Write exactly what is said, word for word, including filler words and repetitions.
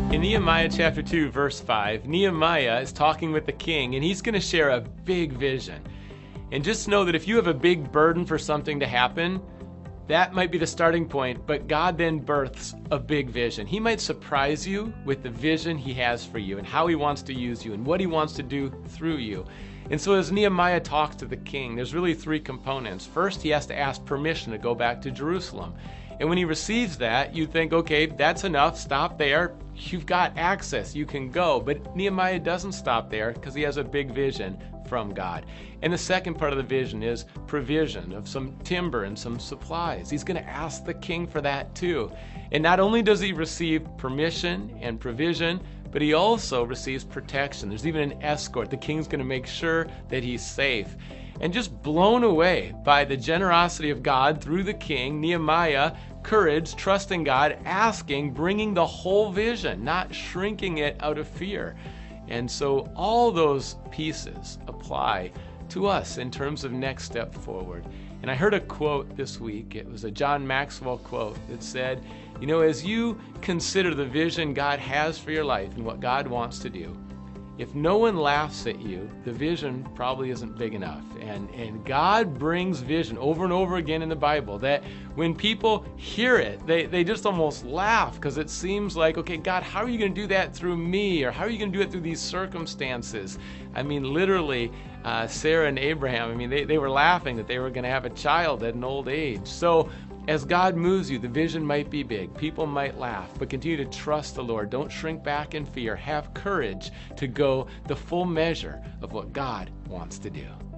In Nehemiah chapter two, verse five, Nehemiah is talking with the king, and he's going to share a big vision. And just know that if you have a big burden for something to happen, that might be the starting point, but God then births a big vision. He might surprise you with the vision he has for you and how he wants to use you and what he wants to do through you. And so as Nehemiah talks to the king, there's really three components. First, he has to ask permission to go back to Jerusalem. And when he receives that, you think, okay, that's enough, stop there. You've got access, you can go. But Nehemiah doesn't stop there because he has a big vision from God. And the second part of the vision is provision of some timber and some supplies. He's going to ask the king for that too. And not only does he receive permission and provision, but he also receives protection. There's even an escort. The king's going to make sure that he's safe. And just blown away by the generosity of God through the king, Nehemiah, courage, trusting God, asking, bringing the whole vision, not shrinking it out of fear. And so all those pieces apply to us in terms of next step forward. And I heard a quote this week. It was a John Maxwell quote that said, you know, as you consider the vision God has for your life and what God wants to do, if no one laughs at you, the vision probably isn't big enough. And, and God brings vision over and over again in the Bible that when people hear it, they, they just almost laugh because it seems like, okay, God, how are you going to do that through me? Or how are you going to do it through these circumstances? I mean, literally, uh, Sarah and Abraham, I mean, they, they were laughing that they were going to have a child at an old age. So as God moves you, the vision might be big. People might laugh, but continue to trust the Lord. Don't shrink back in fear. Have courage to go the full measure of what God wants to do.